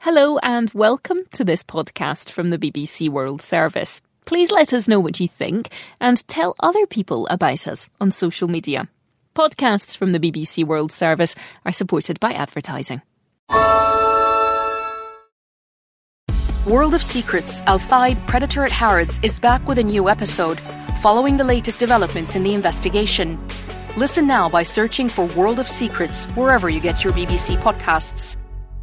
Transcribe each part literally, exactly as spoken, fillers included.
Hello and welcome to this podcast from the B B C World Service. Please let us know what you think and tell other people about us on social media. Podcasts from the B B C World Service are supported by advertising. World of Secrets, Al-Fayed Predator at Harrods is back with a new episode, following the latest developments in the investigation. Listen now by searching for World of Secrets wherever you get your B B C podcasts.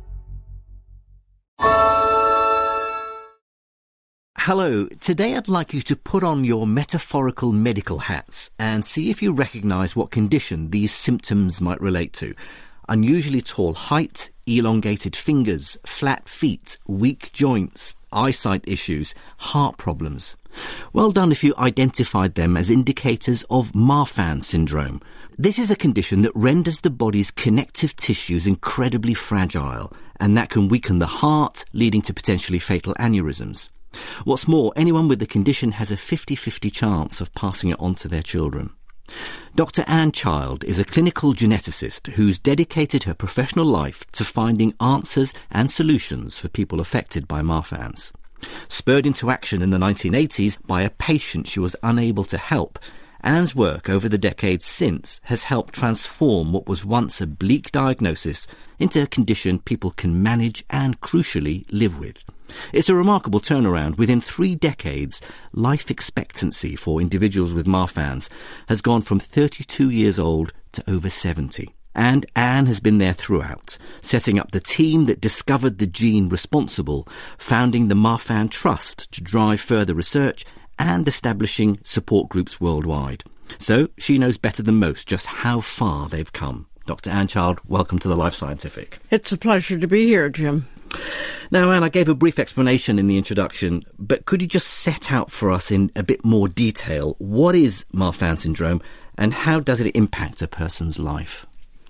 Hello, today I'd like you to put on your metaphorical medical hats and see if you recognise what condition these symptoms might relate to. Unusually tall height, elongated fingers, flat feet, weak joints, eyesight issues, heart problems. Well done if you identified them as indicators of Marfan syndrome. This is a condition that renders the body's connective tissues incredibly fragile, and that can weaken the heart, leading to potentially fatal aneurysms. What's more, anyone with the condition has a fifty-fifty chance of passing it on to their children. Doctor Anne Child is a clinical geneticist who's dedicated her professional life to finding answers and solutions for people affected by Marfan's. Spurred into action in the nineteen eighties by a patient she was unable to help, Anne's work over the decades since has helped transform what was once a bleak diagnosis into a condition people can manage and, crucially, live with. It's a remarkable turnaround. Within three decades, life expectancy for individuals with Marfan's has gone from thirty-two years old to over seventy. And Anne has been there throughout, setting up the team that discovered the gene responsible, founding the Marfan Trust to drive further research, and establishing support groups worldwide. So she knows better than most just how far they've come. Doctor Anne Child, welcome to the Life Scientific. It's a pleasure to be here, Jim. Now, Anne, I gave a brief explanation in the introduction, but could you just set out for us in a bit more detail what is Marfan syndrome and how does it impact a person's life?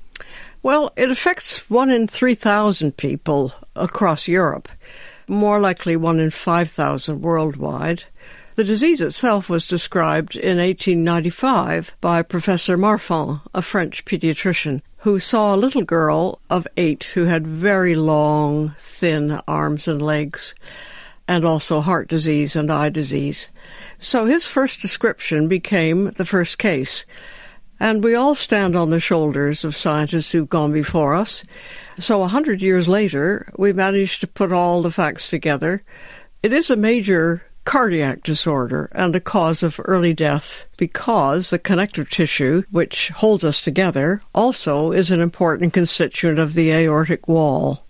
Well, it affects one in three thousand people across Europe, more likely one in five thousand worldwide. The disease itself was described in eighteen ninety-five by Professor Marfan, a French pediatrician, who saw a little girl of eight who had very long, thin arms and legs, and also heart disease and eye disease. So his first description became the first case. And we all stand on the shoulders of scientists who've gone before us. So a hundred years later, we managed to put all the facts together. It is a major cardiac disorder and a cause of early death because the connective tissue, which holds us together, also is an important constituent of the aortic wall.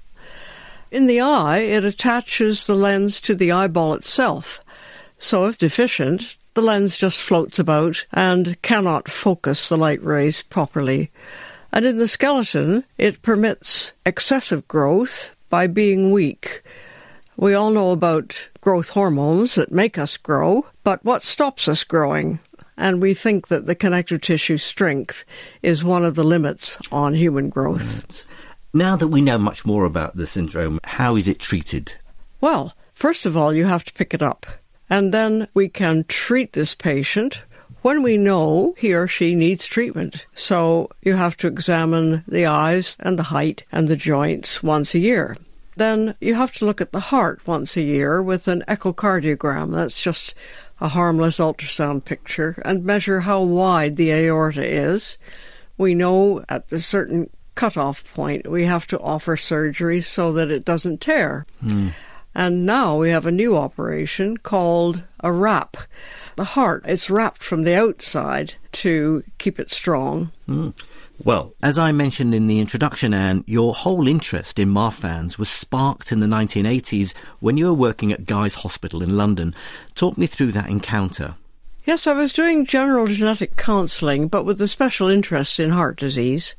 In the eye, it attaches the lens to the eyeball itself. So if deficient, the lens just floats about and cannot focus the light rays properly. And in the skeleton, it permits excessive growth by being weak. We all know about growth hormones that make us grow, but what stops us growing? And we think that the connective tissue strength is one of the limits on human growth. Right. Now that we know much more about the syndrome, how is it treated? Well, first of all, you have to pick it up. And then we can treat this patient when we know he or she needs treatment. So you have to examine the eyes and the height and the joints once a year. Then you have to look at the heart once a year with an echocardiogram. That's just a harmless ultrasound picture, and measure how wide the aorta is. We know at a certain cutoff point we have to offer surgery so that it doesn't tear. Mm. And now we have a new operation called a wrap. The heart, it's wrapped from the outside to keep it strong. Mm. Well, as I mentioned in the introduction, Anne, your whole interest in Marfan's was sparked in the nineteen eighties when you were working at Guy's Hospital in London. Talk me through that encounter. Yes, I was doing general genetic counselling, but with a special interest in heart disease.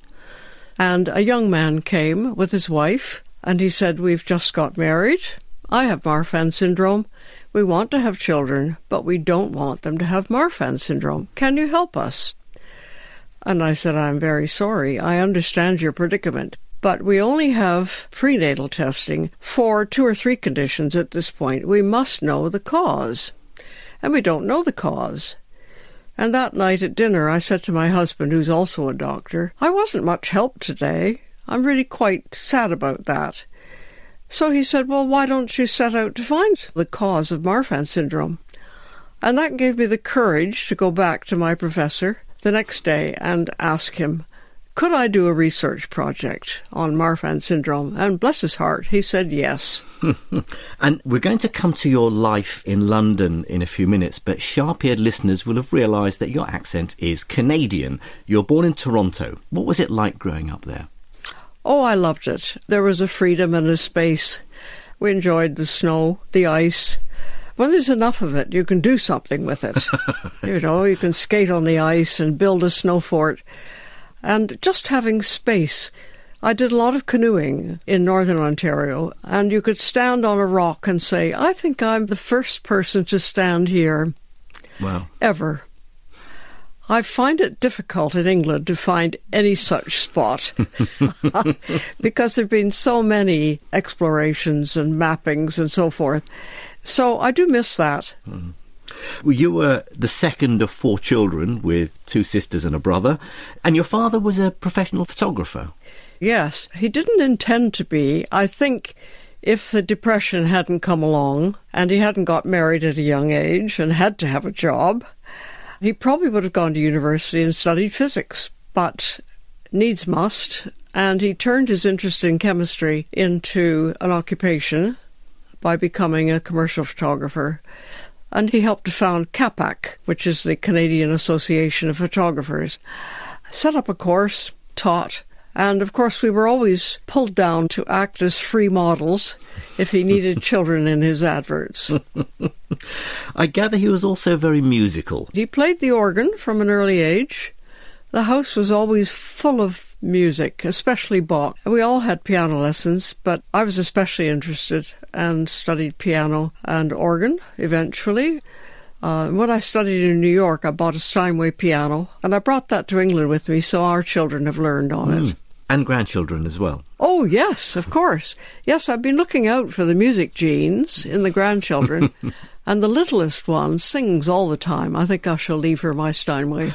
And a young man came with his wife, and he said, "We've just got married. I have Marfan syndrome. We want to have children, but we don't want them to have Marfan syndrome. Can you help us?" And I said, "I'm very sorry. I understand your predicament, but we only have prenatal testing for two or three conditions at this point. We must know the cause." And we don't know the cause. And that night at dinner, I said to my husband, who's also a doctor, "I wasn't much help today. I'm really quite sad about that." So he said, well, why don't you set out to find the cause of Marfan syndrome? And that gave me the courage to go back to my professor the next day and ask him, could I do a research project on Marfan syndrome? And bless his heart, he said yes. And we're going to come to your life in London in a few minutes, but sharp-eared listeners will have realised that your accent is Canadian. You're born in Toronto. What was it like growing up there? Oh, I loved it. There was a freedom and a space. We enjoyed the snow, the ice. When there's enough of it, you can do something with it. You know, you can skate on the ice and build a snow fort. And just having space. I did a lot of canoeing in northern Ontario, and you could stand on a rock and say, I think I'm the first person to stand here. Wow. Ever. I find it difficult in England to find any such spot because there have been so many explorations and mappings and so forth. So I do miss that. Mm. Well, you were the second of four children with two sisters and a brother, and your father was a professional photographer. Yes, he didn't intend to be. I think if the Depression hadn't come along and he hadn't got married at a young age and had to have a job, he probably would have gone to university and studied physics, but needs must, and he turned his interest in chemistry into an occupation by becoming a commercial photographer. And he helped to found CAPAC, which is the Canadian Association of Photographers. Set up a course, taught, and of course we were always pulled down to act as free models if he needed children in his adverts. I gather he was also very musical. He played the organ from an early age. The house was always full of music, especially Bach. We all had piano lessons, but I was especially interested and studied piano and organ eventually. Uh, when I studied in New York, I bought a Steinway piano, and I brought that to England with me, so our children have learned on mm. it. And grandchildren as well. Oh, yes, of course. Yes, I've been looking out for the music genes in the grandchildren, and the littlest one sings all the time. I think I shall leave her my Steinway.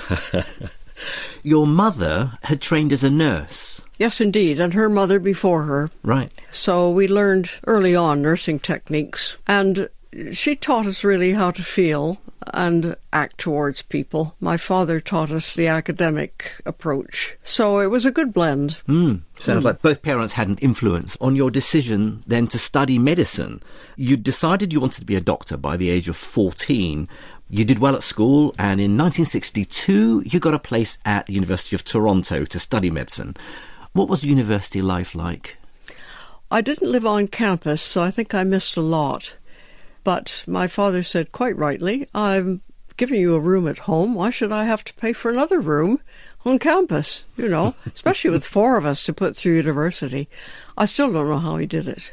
Your mother had trained as a nurse. Yes, indeed, and her mother before her. Right. So we learned early on nursing techniques, and she taught us really how to feel and act towards people. My father taught us the academic approach. So it was a good blend. Mm. Sounds mm. like both parents had an influence on your decision then to study medicine. You decided you wanted to be a doctor by the age of fourteen. You did well at school, and in nineteen sixty-two you got a place at the University of Toronto to study medicine. What was university life like? I didn't live on campus, so I think I missed a lot. But my father said, quite rightly, I'm giving you a room at home. Why should I have to pay for another room on campus? You know, especially with four of us to put through university. I still don't know how he did it.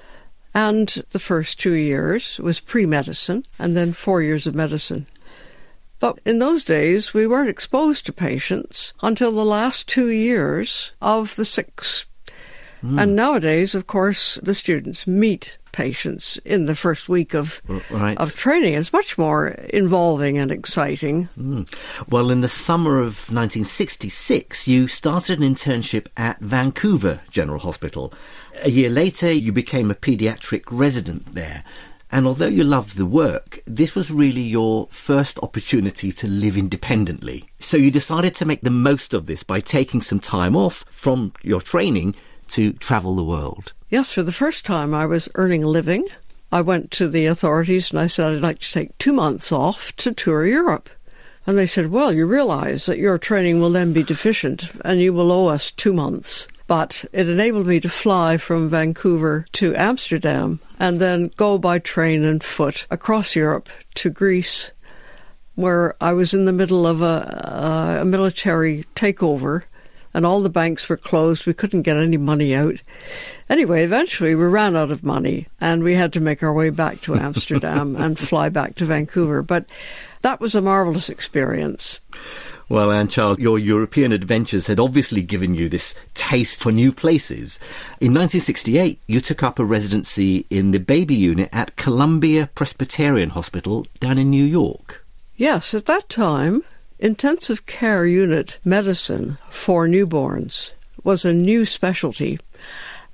And the first two years was pre-medicine, and then four years of medicine. But in those days, we weren't exposed to patients until the last two years of the six. Mm. And nowadays, of course, the students meet patients in the first week of right. of training. It's much more involving and exciting. Mm. Well, in the summer of nineteen sixty-six, you started an internship at Vancouver General Hospital. A year later, you became a paediatric resident there. And although you loved the work, this was really your first opportunity to live independently. So you decided to make the most of this by taking some time off from your training to travel the world. Yes, for the first time I was earning a living. I went to the authorities and I said I'd like to take two months off to tour Europe. And they said, well, you realize that your training will then be deficient and you will owe us two months. But it enabled me to fly from Vancouver to Amsterdam and then go by train and foot across Europe to Greece, where I was in the middle of a, a military takeover and all the banks were closed. We couldn't get any money out. Anyway, eventually we ran out of money and we had to make our way back to Amsterdam and fly back to Vancouver. But that was a marvellous experience. Well, Anne-Charles, your European adventures had obviously given you this taste for new places. In nineteen sixty-eight, you took up a residency in the baby unit at Columbia Presbyterian Hospital down in New York. Yes, at that time, intensive care unit medicine for newborns was a new specialty.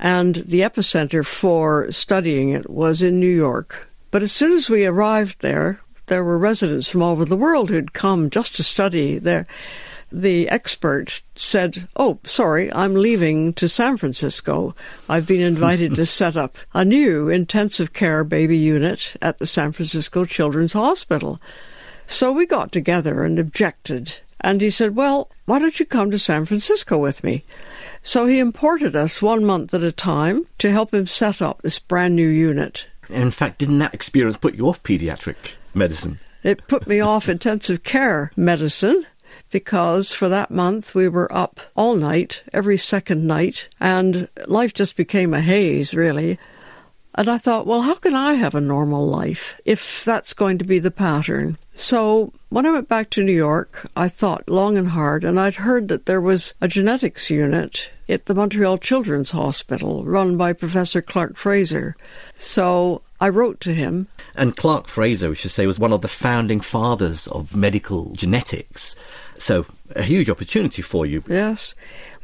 and the epicenter for studying it was in New York. But as soon as we arrived there, there were residents from all over the world who'd come just to study there. The expert said, "Oh, sorry, I'm leaving to San Francisco. I've been invited to set up a new intensive care baby unit at the San Francisco Children's Hospital." So we got together and objected. And he said, "Well, why don't you come to San Francisco with me?" So he imported us one month at a time to help him set up this brand new unit. In fact, didn't that experience put you off paediatric medicine? It put me off intensive care medicine, because for that month we were up all night, every second night, and life just became a haze, really. And I thought, well, how can I have a normal life if that's going to be the pattern? So when I went back to New York, I thought long and hard, and I'd heard that there was a genetics unit at the Montreal Children's Hospital run by Professor Clark Fraser. So I wrote to him. And Clark Fraser, we should say, was one of the founding fathers of medical genetics. So a huge opportunity for you. Yes.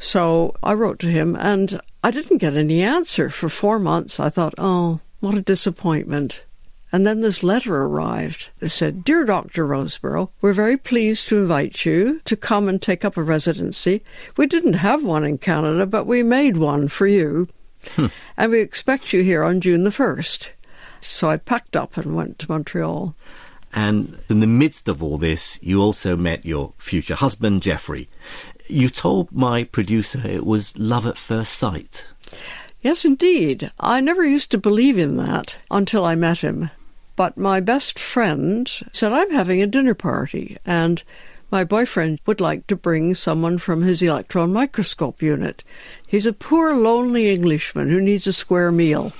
So I wrote to him, and I didn't get any answer for four months. I thought, oh, what a disappointment. And then this letter arrived. It said, "Dear Doctor Roseborough, we're very pleased to invite you to come and take up a residency. We didn't have one in Canada, but we made one for you. Hmm. And we expect you here on June the first. So I packed up and went to Montreal. And in the midst of all this, you also met your future husband, Jeffrey. You told my producer it was love at first sight. Yes, indeed. I never used to believe in that until I met him. But my best friend said, "I'm having a dinner party, and my boyfriend would like to bring someone from his electron microscope unit. He's a poor, lonely Englishman who needs a square meal."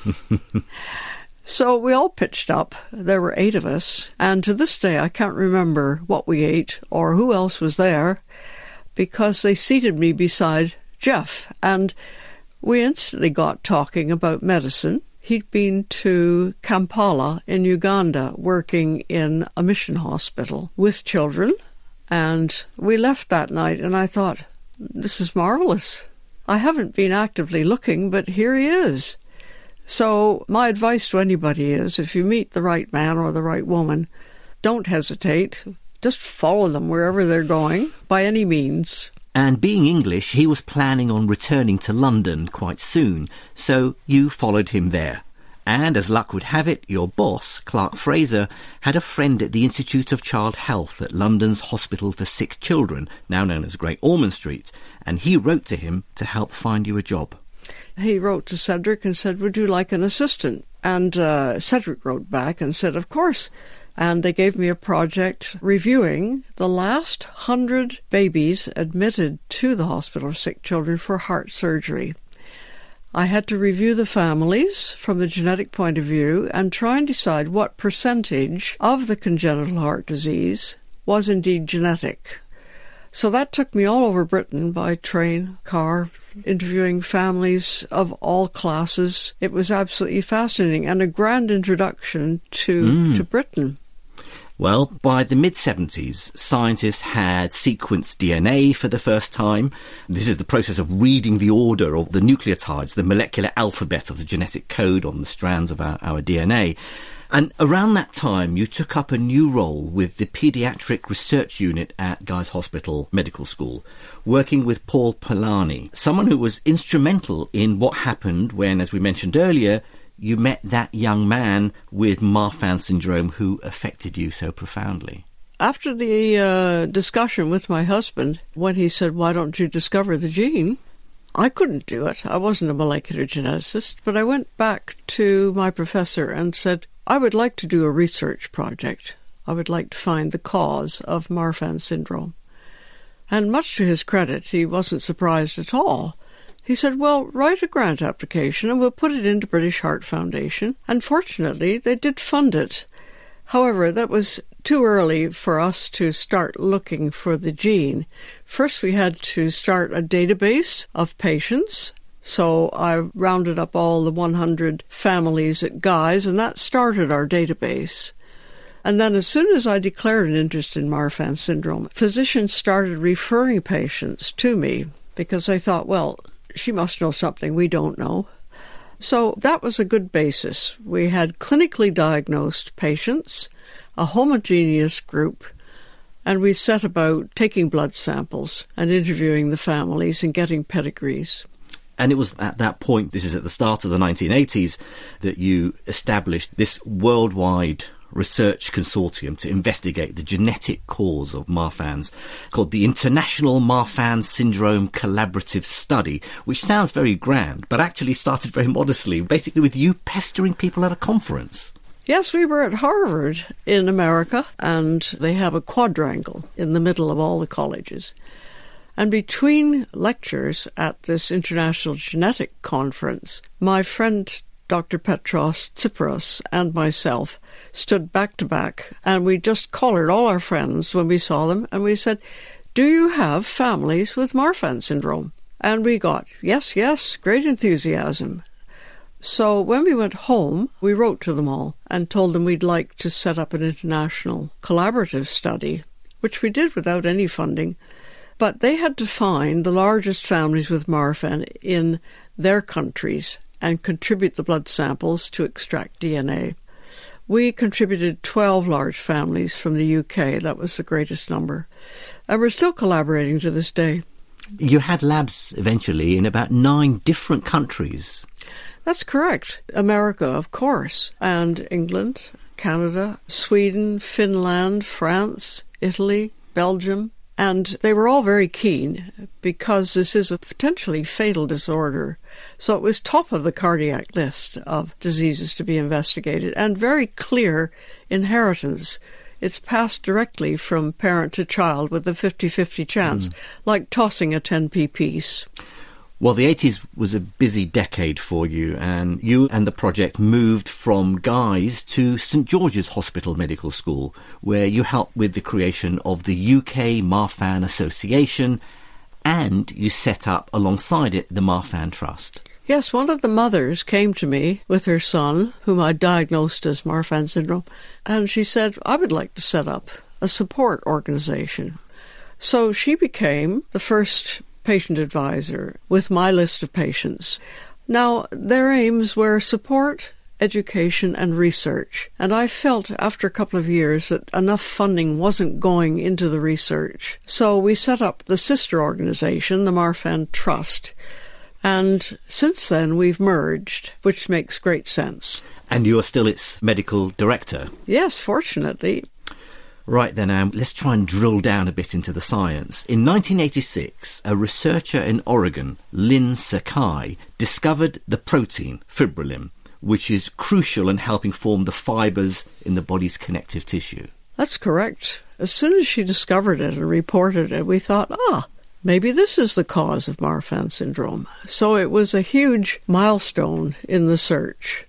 So we all pitched up. There were eight of us, and to this day I can't remember what we ate or who else was there, because they seated me beside Jeff, and we instantly got talking about medicine. He'd been to Kampala in Uganda, working in a mission hospital with children, and we left that night, and I thought, this is marvelous. I haven't been actively looking, but here he is. So my advice to anybody is, if you meet the right man or the right woman, don't hesitate. Just follow them wherever they're going, by any means. And being English, he was planning on returning to London quite soon, so you followed him there. And as luck would have it, your boss, Clark Fraser, had a friend at the Institute of Child Health at London's Hospital for Sick Children, now known as Great Ormond Street, and he wrote to him to help find you a job. He wrote to Cedric and said, "Would you like an assistant?" And uh, Cedric wrote back and said, "Of course." And they gave me a project reviewing the last hundred babies admitted to the Hospital for Sick Children for heart surgery. I had to review the families from the genetic point of view and try and decide what percentage of the congenital heart disease was indeed genetic. So that took me all over Britain by train, car, interviewing families of all classes. It was absolutely fascinating and a grand introduction to, mm. to Britain. Well, by the mid-seventies, scientists had sequenced D N A for the first time. This is the process of reading the order of the nucleotides, the molecular alphabet of the genetic code on the strands of our, our D N A. And around that time, you took up a new role with the Paediatric Research Unit at Guy's Hospital Medical School, working with Paul Polanyi, someone who was instrumental in what happened when, as we mentioned earlier, you met that young man with Marfan syndrome who affected you so profoundly. After the uh, discussion with my husband, when he said, "Why don't you discover the gene?" I couldn't do it. I wasn't a molecular geneticist, but I went back to my professor and said, I would like to do a research project. I would like to find the cause of Marfan syndrome. And much to his credit, he wasn't surprised at all. He said, well, write a grant application and we'll put it into British Heart Foundation. And fortunately, they did fund it. However, that was too early for us to start looking for the gene. First, we had to start a database of patients. So I rounded up all the one hundred families at Guy's, and that started our database. And then as soon as I declared an interest in Marfan syndrome, physicians started referring patients to me because they thought, well, she must know something we don't know. So that was a good basis. We had clinically diagnosed patients, a homogeneous group, and we set about taking blood samples and interviewing the families and getting pedigrees. And it was at that point, this is at the start of the nineteen eighties, that you established this worldwide research consortium to investigate the genetic cause of Marfan's, called the International Marfan Syndrome Collaborative Study, which sounds very grand, but actually started very modestly, basically with you pestering people at a conference. Yes, we were at Harvard in America, and they have a quadrangle in the middle of all the colleges. And between lectures at this International Genetic Conference, my friend Doctor Petros Tsipras and myself stood back to back, and we just collared all our friends when we saw them, and we said, "Do you have families with Marfan syndrome?" And we got, yes, yes, great enthusiasm. So when we went home, we wrote to them all and told them we'd like to set up an international collaborative study, which we did without any funding. But they had to find the largest families with Marfan in their countries and contribute the blood samples to extract D N A. We contributed twelve large families from the U K. That was the greatest number. And we're still collaborating to this day. You had labs eventually in about nine different countries. That's correct. America, of course, and England, Canada, Sweden, Finland, France, Italy, Belgium. And they were all very keen because this is a potentially fatal disorder. So it was top of the cardiac list of diseases to be investigated, and very clear inheritance. It's passed directly from parent to child with a fifty-fifty chance, mm. like tossing a ten p piece. Well, the eighties was a busy decade for you, and you and the project moved from Guy's to St George's Hospital Medical School, where you helped with the creation of the U K Marfan Association, and you set up, alongside it, the Marfan Trust. Yes, one of the mothers came to me with her son, whom I diagnosed as Marfan syndrome, and she said, "I would like to set up a support organization." So she became the first patient advisor with my list of patients. Now, their aims were support, education, and research. And I felt after a couple of years that enough funding wasn't going into the research. So we set up the sister organization, the Marfan Trust. And since then, we've merged, which makes great sense. And you are still its medical director? Yes, fortunately. Right then, um, let's try and drill down a bit into the science. In nineteen eighty-six, a researcher in Oregon, Lynn Sakai, discovered the protein fibrillin, which is crucial in helping form the fibres in the body's connective tissue. That's correct. As soon as she discovered it and reported it, we thought, ah, maybe this is the cause of Marfan syndrome. So it was a huge milestone in the search.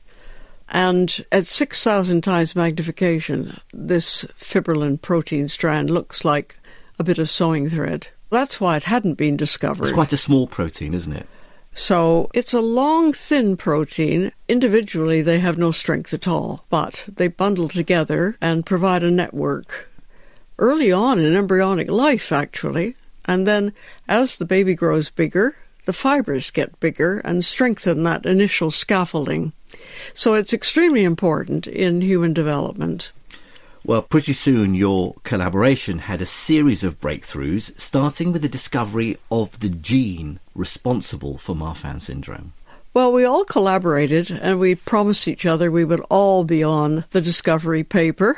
And at six thousand times magnification, this fibrillin protein strand looks like a bit of sewing thread. That's why it hadn't been discovered. It's quite a small protein, isn't it? So it's a long, thin protein. Individually, they have no strength at all, but they bundle together and provide a network. Early on in embryonic life, actually, and then as the baby grows bigger, the fibers get bigger and strengthen that initial scaffolding. So it's extremely important in human development. Well, pretty soon your collaboration had a series of breakthroughs, starting with the discovery of the gene responsible for Marfan syndrome. Well, we all collaborated, and we promised each other we would all be on the discovery paper.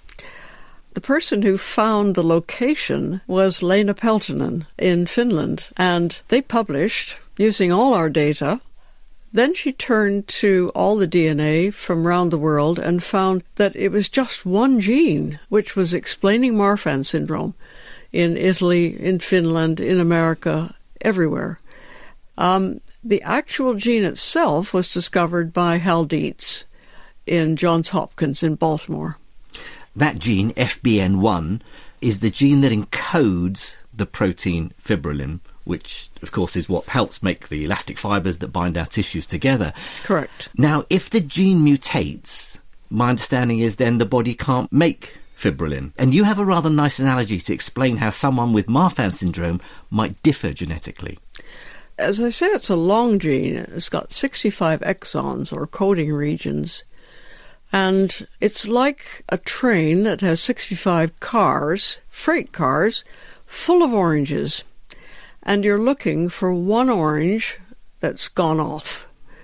The person who found the location was Leena Peltonen in Finland, and they published, using all our data. Then she turned to all the D N A from around the world and found that it was just one gene which was explaining Marfan syndrome in Italy, in Finland, in America, everywhere. Um, the actual gene itself was discovered by Hal Dietz in Johns Hopkins in Baltimore. That gene, F B N one, is the gene that encodes the protein fibrillin, which, of course, is what helps make the elastic fibres that bind our tissues together. Correct. Now, if the gene mutates, my understanding is then the body can't make fibrillin. And you have a rather nice analogy to explain how someone with Marfan syndrome might differ genetically. as I say, it's a long gene. It's got sixty-five exons or coding regions. And it's like a train that has sixty-five cars, freight cars, full of oranges. And you're looking for one orange that's gone off.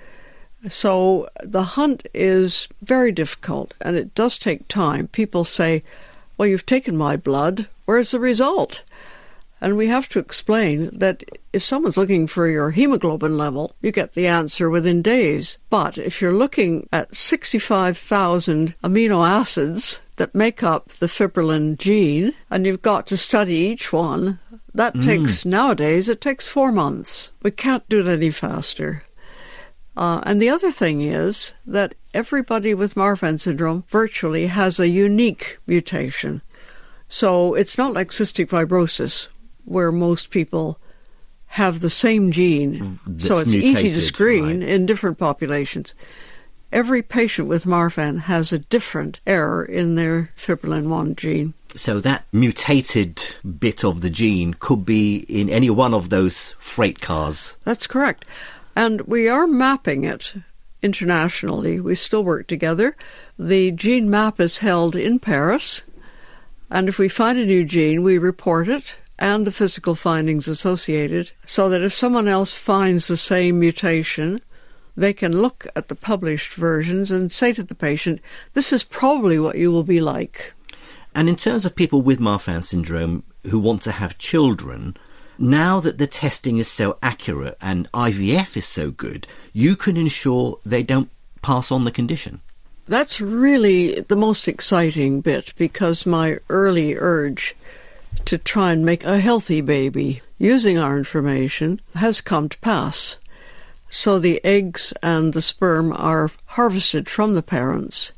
So the hunt is very difficult, and it does take time. People say, well, you've taken my blood. Where's the result? And we have to explain that if someone's looking for your hemoglobin level, you get the answer within days. But if you're looking at sixty-five thousand amino acids that make up the fibrillin gene, and you've got to study each one, that mm. takes, nowadays, it takes four months. We can't do it any faster. Uh, and the other thing is that everybody with Marfan syndrome virtually has a unique mutation. So it's not like cystic fibrosis, where most people have the same gene. That's so it's mutated, easy to screen right. in different populations. Every patient with Marfan has a different error in their fibrillin one gene. So that mutated bit of the gene could be in any one of those freight cars. That's correct. And we are mapping it internationally. We still work together. The gene map is held in Paris. And if we find a new gene, we report it and the physical findings associated, so that if someone else finds the same mutation, they can look at the published versions and say to the patient, this is probably what you will be like. And in terms of people with Marfan syndrome who want to have children, now that the testing is so accurate and I V F is so good, you can ensure they don't pass on the condition. That's really the most exciting bit, because my early urge to try and make a healthy baby using our information has come to pass. So the eggs and the sperm are harvested from the parents,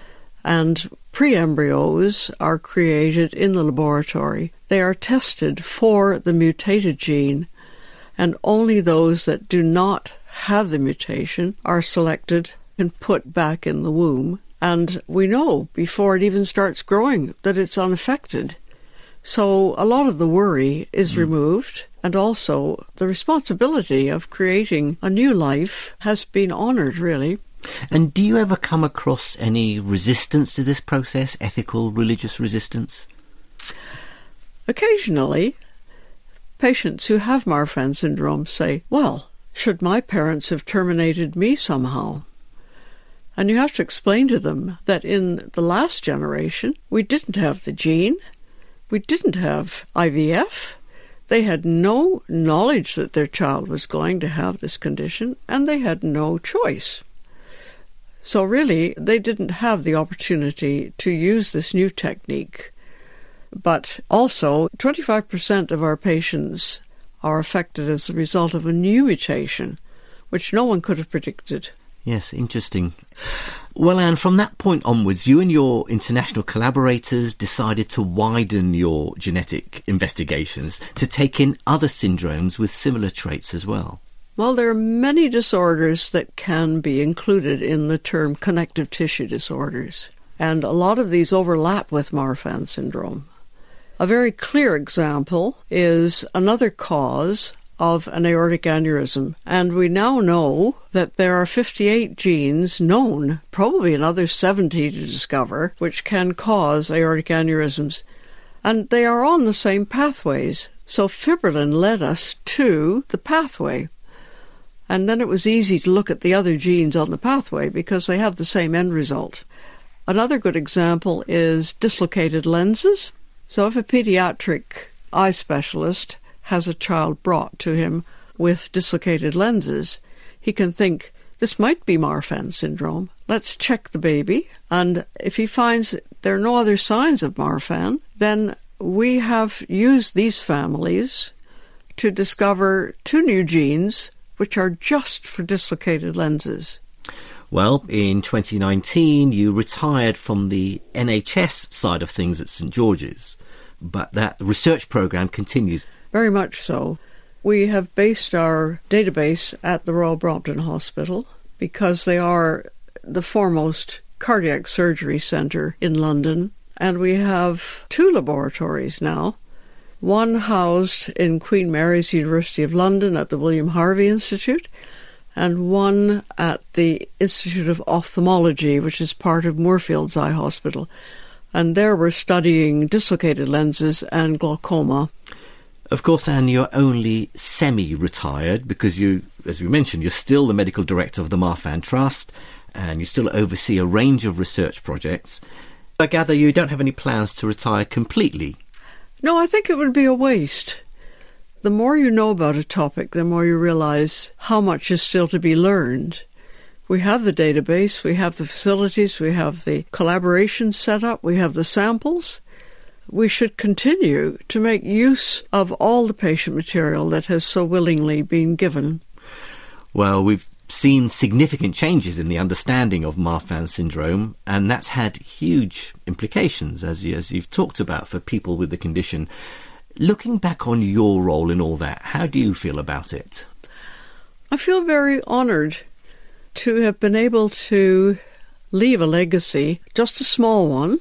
and pre-embryos are created in the laboratory. They are tested for the mutated gene, and only those that do not have the mutation are selected and put back in the womb. And we know before it even starts growing that it's unaffected. So a lot of the worry is mm. removed, and also the responsibility of creating a new life has been honoured, really. And do you ever come across any resistance to this process, ethical, religious resistance? Occasionally, patients who have Marfan syndrome say, well, should my parents have terminated me somehow? And you have to explain to them that in the last generation, we didn't have the gene, we didn't have I V F, they had no knowledge that their child was going to have this condition, and they had no choice. So really, they didn't have the opportunity to use this new technique. But also, twenty-five percent of our patients are affected as a result of a new mutation, which no one could have predicted. Yes, interesting. Well, Anne, from that point onwards, you and your international collaborators decided to widen your genetic investigations to take in other syndromes with similar traits as well. Well, there are many disorders that can be included in the term connective tissue disorders, and a lot of these overlap with Marfan syndrome. A very clear example is another cause of an aortic aneurysm, and we now know that there are fifty-eight genes known, probably another seventy to discover, which can cause aortic aneurysms, and they are on the same pathways. So fibrillin led us to the pathway, and then it was easy to look at the other genes on the pathway because they have the same end result. Another good example is dislocated lenses. So if a pediatric eye specialist has a child brought to him with dislocated lenses, he can think, this might be Marfan syndrome. Let's check the baby. And if he finds there are no other signs of Marfan, then we have used these families to discover two new genes which are just for dislocated lenses. Well, in twenty nineteen, you retired from the N H S side of things at St George's, but that research programme continues. Very much so. We have based our database at the Royal Brompton Hospital because they are the foremost cardiac surgery centre in London, and we have two laboratories now one housed in Queen Mary's University of London at the William Harvey Institute, and one at the Institute of Ophthalmology, which is part of Moorfields Eye Hospital. And there we're studying dislocated lenses and glaucoma. Of course, Anne, you're only semi-retired because you, as we mentioned, you're still the medical director of the Marfan Trust and you still oversee a range of research projects. I gather you don't have any plans to retire completely. No, I think it would be a waste. The more you know about a topic, the more you realise how much is still to be learned. We have the database, we have the facilities, we have the collaboration set up, we have the samples. We should continue to make use of all the patient material that has so willingly been given. Well, we've seen significant changes in the understanding of Marfan syndrome, and that's had huge implications, as, you, as you've talked about, for people with the condition. Looking back on your role in all that, how do you feel about it? I feel very honoured to have been able to leave a legacy, just a small one.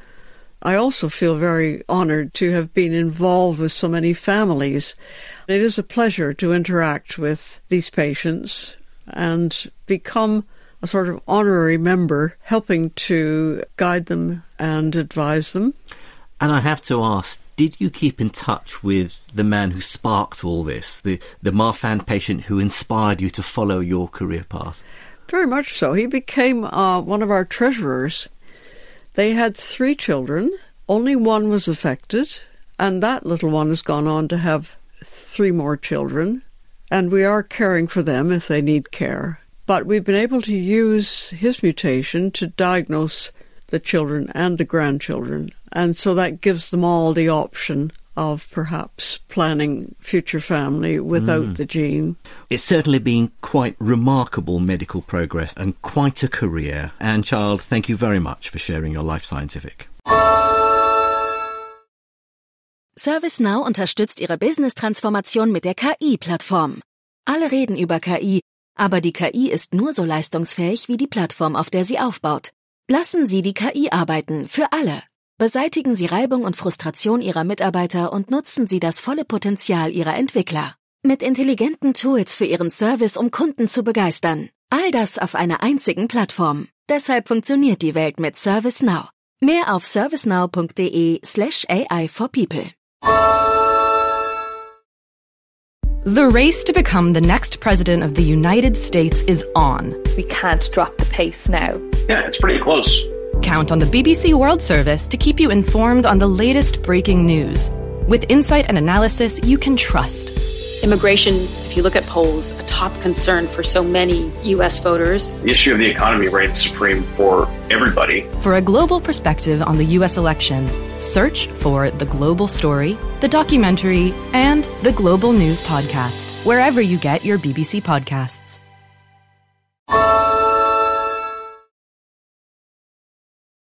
I also feel very honoured to have been involved with so many families. It is a pleasure to interact with these patients and become a sort of honorary member, helping to guide them and advise them. And I have to ask, did you keep in touch with the man who sparked all this, the, the Marfan patient who inspired you to follow your career path? Very much so. He became uh, one of our treasurers. They had three children. Only one was affected, and that little one has gone on to have three more children, and we are caring for them if they need care. But we've been able to use his mutation to diagnose the children and the grandchildren, and so that gives them all the option of perhaps planning future family without mm. the gene. It's certainly been quite remarkable medical progress and quite a career. Anne Child, thank you very much for sharing your Life Scientific. ServiceNow unterstützt Ihre Business-Transformation mit der K I-Plattform. Alle reden über K I, aber die K I ist nur so leistungsfähig wie die Plattform, auf der sie aufbaut. Lassen Sie die K I arbeiten, für alle. Beseitigen Sie Reibung und Frustration Ihrer Mitarbeiter und nutzen Sie das volle Potenzial Ihrer Entwickler. Mit intelligenten Tools für Ihren Service, um Kunden zu begeistern. All das auf einer einzigen Plattform. Deshalb funktioniert die Welt mit ServiceNow. Mehr auf servicenow.de slash AI for people. The race to become the next president of the United States is on. We can't drop the pace now. Yeah, it's pretty close. Count on the B B C World Service to keep you informed on the latest breaking news. With insight and analysis you can trust. Immigration, if you look at polls, a top concern for so many U S voters. The issue of the economy reigns supreme for everybody. For a global perspective on the U S election, search for The Global Story, The Documentary, and The Global News Podcast, wherever you get your B B C podcasts.